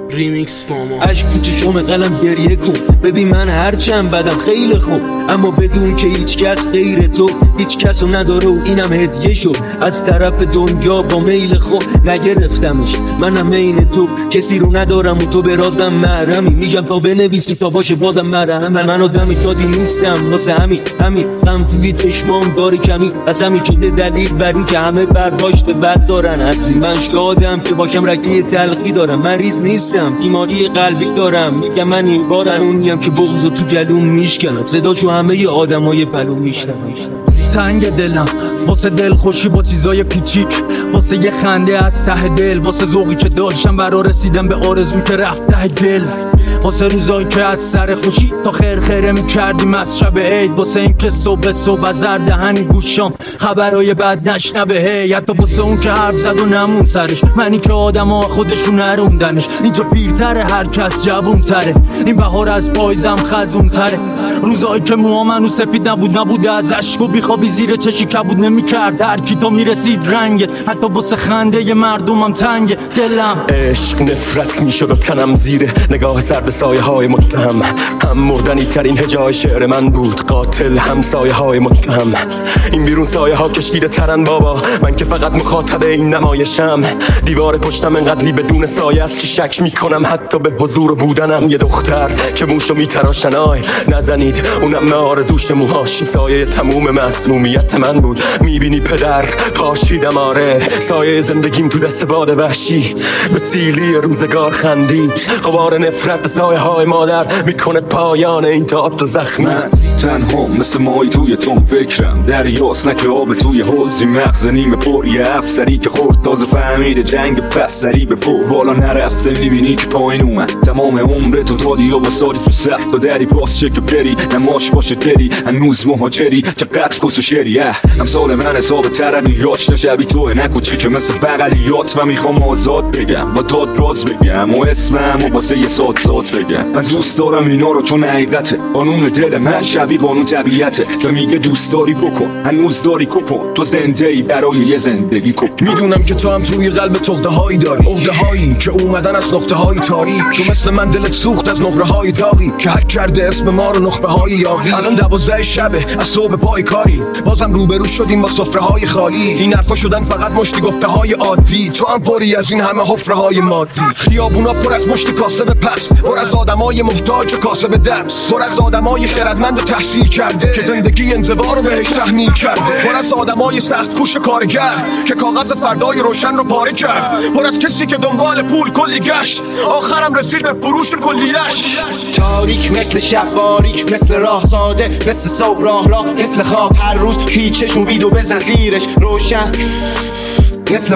ریمیکس فاما عشق تو چشم قلم گریه کن، ببین من هرچند بدم خیلی خوب، اما بدون که هیچ کس غیر تو هیچ کسو نداره و اینم هدیه شد از طرف دنیا با میل خود نگرفتمش. منم عین تو کسی رو ندارم و تو به رازم محرمی، میگم تا بنویسی تا باشه بازم مرهم. من آدمی دادی نیستم واسه همین غم توی چشمام داره کمی، از همین شده دلیل بر این که همه برداشت بد دارن از این. من شادم که باشم رگه تلخی دارم، من ریز نیستم بیماری قلبی دارم، میگم من این بار اونیم که بغضو تو جلوم میشکنم، صداشو همه آدمای پلو میشنم. تنگ دلم واسه دل خوشی با چیزای پیچیک، واسه یه خنده از ته دل، واسه ذوقی که داشتم برا رسیدم به آرزو که رفت ته دل، واسه روزایی که از سر خوشی تا خیره میکردیم از شب عید، واسه این که صبح از زردهنی گوشام خبرای بد نشنبه هی، حتی واسه اون که حرف زد و نمون سرش، منی که آدما خودشون نروندنش. اینجا پیرتره هر کس جوونتره، این بهار از پایزم خزونتره، روزایی که موام هنوز سفید نبود از اشک و بیخوابی زیر چشی کبود نمیکرد، هر کی تو میرسید رنگت، حتی واسه خنده ی مردمم تنگ دلم. عشق نفرت میشد و تنم زیر نگاه سرد سایه های متهم، هم مردنی ترین هجای شعر من بود، قاتل هم سایه های متهم. این بیرون سایه ها کشیده ترن بابا، من که فقط مخاطب این نمایشم، دیوار پشتم انقدری بدون سایه است که شک میکنم حتی به حضور بودنم. یه دختر که موشو میتراشن آی نزنید، اونم آرزوش موهاش سایه تموم معصومیت من بود. میبینی پدر پاشیدم آره، سایه زندگیم تو دست باد وحشی به سیلی روزگار خندید، غبار نفرت سایه های مادر میکنه پایان این تاب تو زخمی. من تنها مثل مای توی تون فکرم، دریاست نکه آب توی حوزی، مغز نیمه پر یه افسری که خورد تازه فهمیده جنگ پس سری به پر بالا نرفته، میبینی که پایین اومد تمام عمر تو دادی و واسادی تو صف با دری پاس چک بری، نماش باشه دری هنوز مهاجری چقدر کس و شری. امثال من حساب ترقیات شبی توه نکوچی که مثل بغلیات، و میخوام آزاد بگم با داد راز بگم و اسمم و واسه یه سات بگم. من دوست دارم اینا رو چون حقیقته، قانون دل من شبیه قانون طبیعته که میگه دوست داری بکن هنوز داری کپون، تو زنده ای برای یه زندگی کن. میدونم که تو هم توی قلب عقده هایی داری، عقده هایی که اومدن از نقطه های تاریک، تو مثل من دلت سوخت از نقره های داغی که حک کرده اسم ما رو نخبه های یاغی. الان 12 شبه از صبح پای کاری، بازم روبرو شدیم با سفره های خالی، این حرفا شدن فقط مشتی گفته های عادی، تو هم پری از این همه حفره های مادی. خیابونا پر از مشت کاسب پس، پر از آدمای محتاج و کاسب دست، پر از آدمای خردمند و تحصیل کرده که زندگی انزوا رو بهش تحمیل کرده، پر از آدمای سخت کوش و کارگر که کاغذ فردای روشن رو پاره کرد، پر از کسی که دنبال پول کلی گشت آخرم رسید به فروش کلیش. تاریک مثل شب، باریک مثل راه ساده، مثل صبح راه مثل خواب، هر روز هیچشون ویدو بزن زیرش روشن، مثل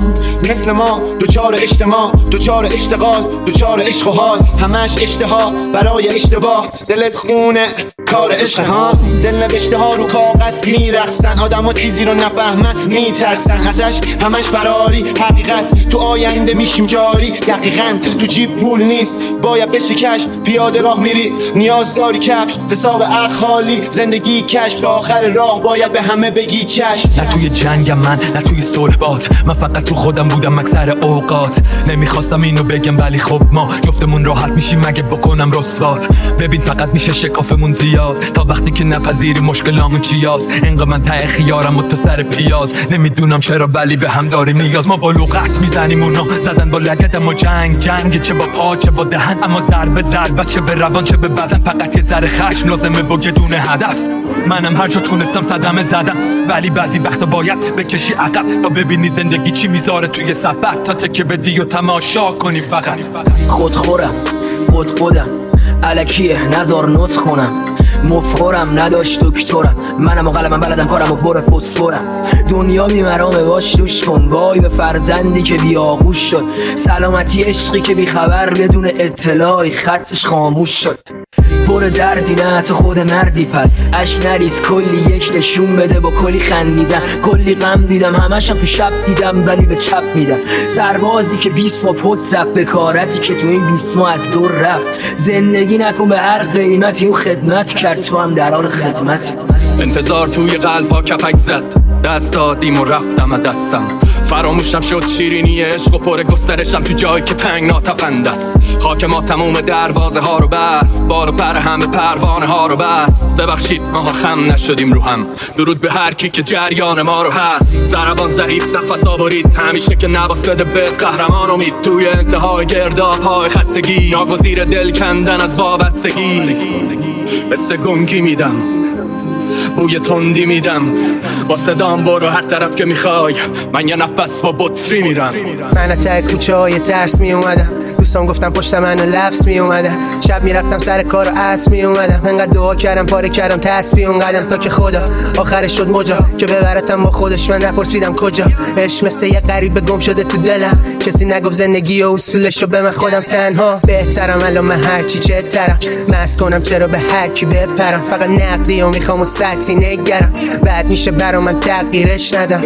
ما دوچار اجتماع، دوچار اشتغال، دوچار عشق و حال، همش اشتها برای اشتباه، دلت خونه کار عشق ها، دل نوشته ها رو کاغذ میرقصن، آدم ها چیزی رو نفهمن میترسن ازش، همش فراری حقیقت تو آینده میشیم جاری، دقیقاً تو جیب پول نیست باید بشه کشت، پیاده راه میری نیاز داری کفش، حساب عقل خالی زندگی کش، تا آخر راه باید به همه بگی چشم. نه توی جنگم من نه توی صلح باد، من فقط تو خودم بودم اکثر اوقات، نمیخواستم اینو بگم ولی خب ما جفتمون راحت میشیم مگه بکنم رسوات. ببین فقط میشه شکافمون زیاد تا وقتی که نپذیری مشکلامون چیاست، انقدر من ته خیارم و تو سر پیاز، نمیدونم چرا ولی به هم داریم نیاز. ما با لغت میزنیم اونا زدن با لگد، اما جنگ چه با پا چه با دهن، اما ضربه چه به روان چه به بدن، فقط یه ذره خشم لازمه و یه دونه هدف. منم هر جا تونستم صدمه زدم، ولی بعضی وقتا باید بکشی عقب تا ببینی زندگی چی میذاره توی صفحه، تا تکه بدی و تماشا کنی فقط. خودم الکیه نزار نوت خونم، مفخورم نداشت دکترم، منم و قلمم بلدم کارم و بر فسفورم، دنیا بی مرامه باش دوش کن، وای به فرزندی که بی آغوش شد، سلامتی عشقی که بی خبر بدون اطلاعی خطش خاموش شد. بر دردی نه تو خود مردی پس، اشک نریز کلی یک نشون بده با کلی خندیدن، کلی غم دیدم همشم تو شب دیدم ولی به چپ میدم، سربازی که 20 ماه پست رفت، بکارتی که تو این 20 ماه از دور رفت، زندگی نکن به هر قیمتی و خدمت کرد تو هم در حال خدمت. انتظار توی قلب ها کپک زد، دست دادیم و رفتم از دستم، فراموشم شد شیرینی عشق و پر گسترشم تو جایی که تنگ ناتپند است. خاک ما تموم دروازه ها رو بست، بال و پر همه پروانه ها رو بست. ببخشید ماها خم نشدیم رو هم، درود به هر کی که جریان ما رو هست. ضربان ضعیف نفس آورید، همیشه که نواس بده بد قهرمان امید. توی انتهای گرداب های خستگی، ناگزیر دل کندن از وابستگی. مثل گنگی میدم، بوی تندی میدم، با صدام برو هر طرف که میخوای، من یه نفس با بطری میرم. من ته کوچه های ترس می اومدم، دوستان گفتم پشت منو لفظ می اومدم. شب میرفتم سر کار و عصر می اومدم، انقدر دعا کردم پاره کردم تسبیح اون قدم، تا که خدا آخرش شد مجا که ببرتم با خودش. من نپرسیدم کجا، عشق مثل یه غریب گم شده تو دلم. کسی نگفت زندگی و اصولشو به من خودم تنها بهترم. الان من هرچی چهترم، مست کنم چرا به هر کی بپرم. فقط نقدی و میخوام و سطحی نگرم، بعد میشه برا من تغییرش ندم.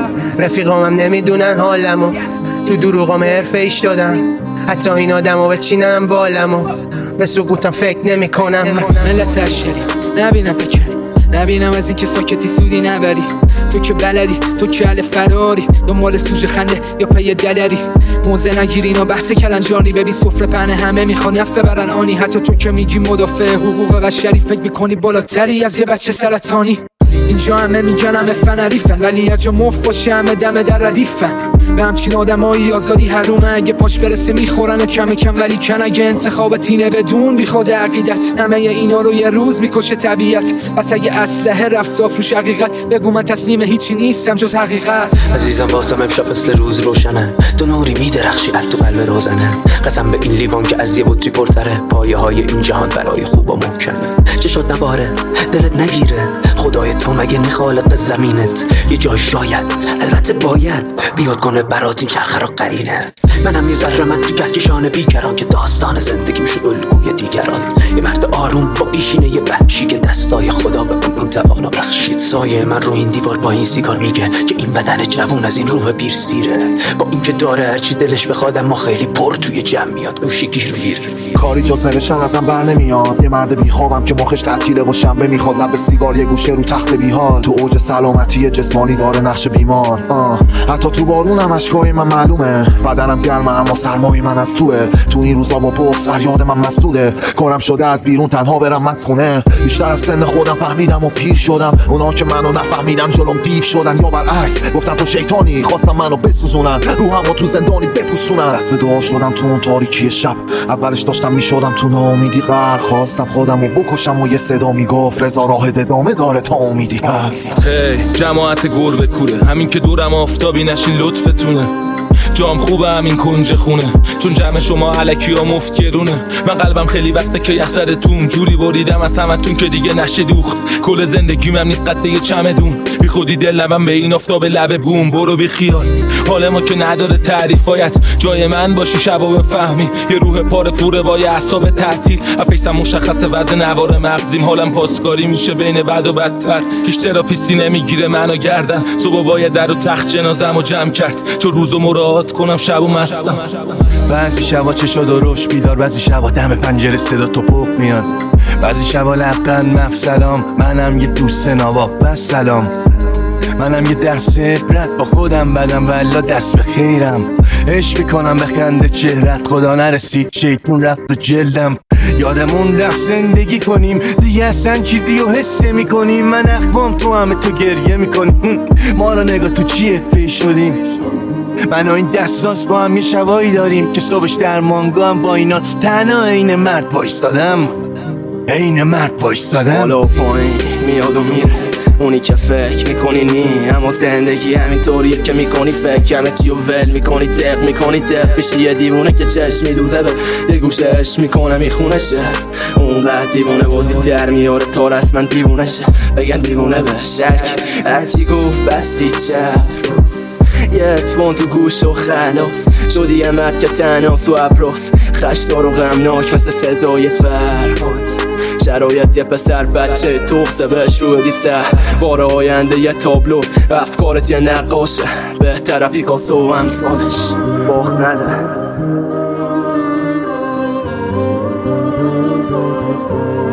رفیقامم نمیدونن حالمو، تو دروغام حرفه ایش دادم. حتی این آدمو بچینم بالمو، به سقوطم فکر نمی کنم. ملت اشری نبینم بکری، نبینم از این که ساکتی سودی نبری. تو که بلدی، تو که اهل فراری، یا مال سوژه خنده یا پی دلری. موزه نگیری اینا بحث کلنجانی، ببین سفره پهنه همه میخوان نفه برن آنی. حتی تو که میگی مدافع حقوق بشری، فکر میکنی بالاتری از یه بچه سرطانی. اینجا همه میگن همه فنریفن، ولی هر جا مفت باشه همه دم در ردیفن. به همچین آدمایی آزادی حرومه، اگه پاش برسه میخورن کم کم، ولی کن اگه انتخابت اینه بدون بی خود عقیدت. همه اینا رو یه روز میکشه طبیعت، پس اگه اسلحه رفت صاف روش حقیقت، بگو من تسلیم هیچی نیستم جز حقیقت. عزیزم واسم امشب مثل روز روشنه، تو نوری میدرخشی از تو قلب روزنه. قسم به این لیوان که از یه بطری پرتره، پایه های این جهان برای خوبا ممکنه. چه شد نباره دلت نگیره، خدای تو مگه نی خالق زمینت؟ یه جای شاید البته باید بیاد کنه برات این چرخه را قرینه. منم یه ذره من تو کهکشان بیکران، که داستان زندگیم شد الگوی دیگران. یه مرد آروم با پیشینه یه وحشی، که دستای خدا به اون توانو بخشید. سایه من رو این دیوار با این سیگار میگه که این بدن جوون از این روح پیر سیره. با این که داره هرچی دلش بخواد، اما خیلی پر توی جمع میاد گوشی گیر. کاری جز نوشتن ازم بر نمیاد، یه مرد بیخوابم که مخش تعطیله و شنبه میخواد. لب سیگار یه گوشه رو تخت بیحال، تو اوج سلامتی جسمانی داره نقش بیمار. حتی تو بارونم اشکای من معلومه، بدنم گرمه اما سرمای من از توه. تو این روزا با بغض فریاد من مسدوده، کارم شده از بیرون تنها برم مسخونه. بیشتر از سن خودم فهمیدم و پیر شدم، اونا که منو نفهمیدن جلوم دیو شدن. یا برعکس گفتن تو شیطانی، خواستم منو بسوزونن، روحمو تو زندانی بپوسونن. دست دعا شدم تو اون تاریکی شب، اولش داشتم میشدم تو ناامیدی غرق. خواستم خودمو بکشم و یه صدا میگفت رضا راه ادامه داره تا امیدی هست. جماعت گربه کوره، همین که دورم آفتابی نشین لطفتونه. جام خوبه همین کنج خونه، چون جمع شما علکی ها مفت گرونه. من قلبم خیلی وقته که یخ زده توم، جوری بریدم از همتون که دیگه نشه دوخت. کل زندگیم هم نیست قد یه چمدون، بی خودی دل لبم به این آفتاب لب بوم. برو بی خیال، حال ما که نداره تعریف، باید جای من باشی شبا بفهمی. یه روح پاره پوره با یه اعصاب تعطیل، افیسم مشخصه وزن نوار مغزیم. حالم پاسکاری میشه بین بد و بدتر، هیچ تراپیستی نمیگیره منو گردن. صبح باید در و تخت جنازم رو جمع کرد، چون روزو مراعات کنم شب و مستم. بعضی شبا چشا درشت بیدار، بعضی شبا دم پنجره صدا توپق میاد، بعضی شبا لبخند مف سلام. منم یه دوست نواب بس سلام، منم یه درس عبرت با خودم بدم والا دست به خیرم. عشق میکنم به خنده چهرت، خدا نرسید شیطون رفت و جلدم. یادمون رفت زندگی کنیم دیگه، اصلا چیزی رو حس میکنیم. من اخوام تو همه تو گریه میکنیم، ما رو نگاه تو چیه فی شدیم. من و این دستاس با هم یه شبایی داریم که صبحش در مانگا هم با اینا تنها عین مرد وایستادم. عین مرد وایستادم. بالا و پایین میاد و میره، اونی که فکر میکنی نی، اما زندگی همینطوریه که میکنی فکر همه چی رو ول میکنی، دق میکنی دق بشی یه دیوونه که چشم میدوزه به یه گوشه عشق میکنه میخونشه. اونقدر دیوونه بازی در میاره تا رسما دیوونه شه، بگن دیوونه به شک. هرچی گفت بستی چپ یه اتفون تو گوش و خلاص شدی یه مرد که تناس و ابراز، خشدار و غمناک مثل صدای فرهاد. شرایط یه پسر بچه توخسه بهش رو بگی سه بار آینده یه تابلو، افکارت یه نقاشه بهتره پیکاسو و امثالش باخت نده.